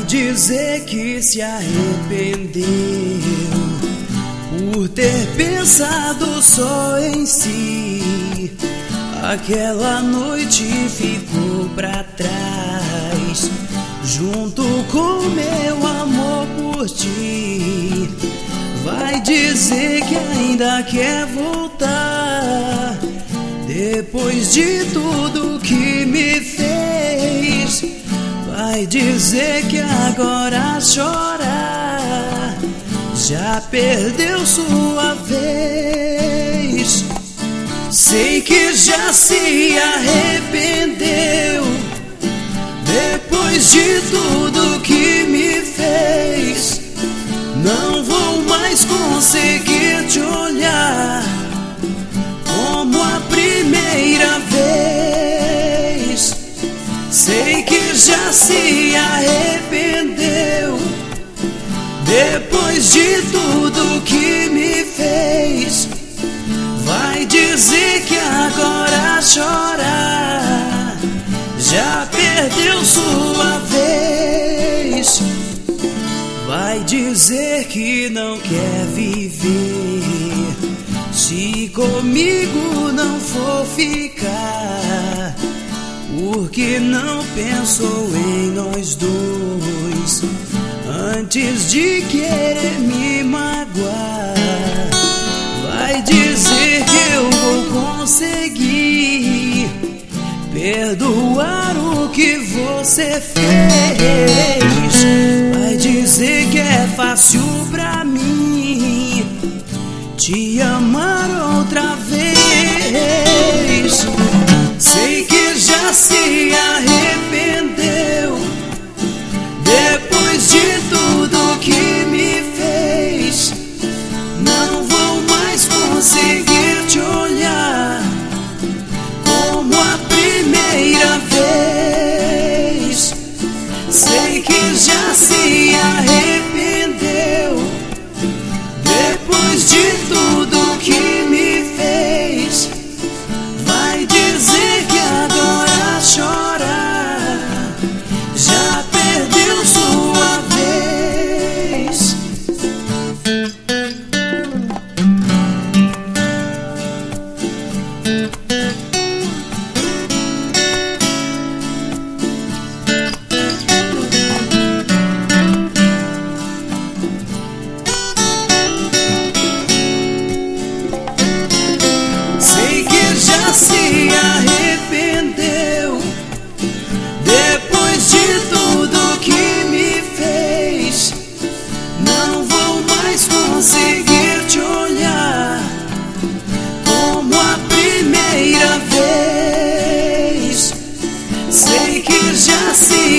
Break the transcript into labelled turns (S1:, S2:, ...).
S1: dizer que se arrependeu por ter pensado só em si. Aquela noite ficou pra trás, junto com meu amor por ti. Vai dizer que ainda quer voltar, depois de tudo que me fez. Vai dizer que agora chora, já perdeu sua vez. Sei que já se arrependeu, depois de tudo que me fez. Não vou mais conseguir te olhar como a primeira vez. Sei que já se arrependeu, depois de tudo que me fez. Vai dizer que agora chora, já perdeu sua vez. Vai dizer que não quer viver se comigo não for ficar, porque não pensou em nós dois antes de querer me magoar. Vai dizer que eu vou conseguir perdoar o que você fez. Vai dizer que é fácil pra mim te amar outra vez. Sei que já se arrependeu, depois de tudo que me fez. Não vou mais conseguir te olhar como a primeira vez. Sei que já se arrependeu, depois de tudo que me fez. Vai dizer que agora chora, já perdeu sua vez. Sei que já se arrependeu, depois de tudo que me fez. Não vou mais conseguir te olhar como a primeira vez. Sei que já se